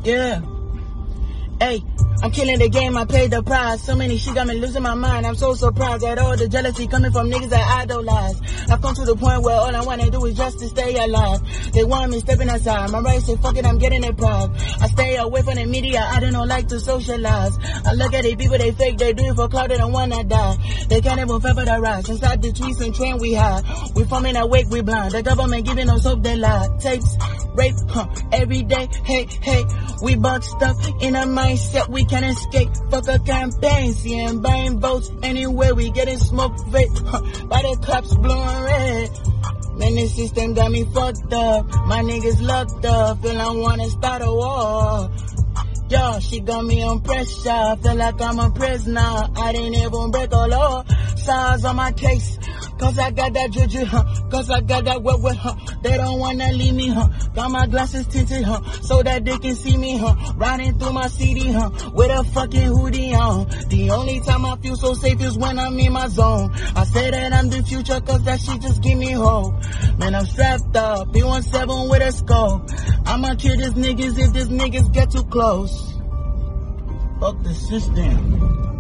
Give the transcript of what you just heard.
Yeah. Hey, I'm killing the game, I paid the price. So many shit got me losing my mind. I'm so surprised at all the jealousy coming from niggas that I idolize. I've come to the point where all I wanna do is just to stay alive. They want me stepping aside. My right say fuck it, I'm getting it proud. I stay away from the media, I don't like to socialize. I look at the people, they fake, they do it for clout, they don't wanna die. They can't even fight for the rise. Inside the tweets and trend we hide. We forming awake, we blind. The government giving us hope, they lie. Tapes, rape, every day, hey, we bought stuff in a mindset we can't escape. Fuck a campaign, seeing buying votes anywhere we getting smoke vape, by the cops blowing red. Man, this system got me fucked up. My niggas locked up, feel I wanna start a war. Yo, she got me on pressure, feel like I'm a prisoner. I didn't even break a law. SARS on my case, cause I got that juju, cause I got that wet, they don't wanna leave me, got my glasses tinted, so that they can see me, riding through my city, with a fucking hoodie on. The only time I feel so safe is when I'm in my zone. I say that I'm the future, cause that shit just give me hope. Man, I'm strapped up, P17 with a scope. I'ma kill these niggas if these niggas get too close. Fuck the system.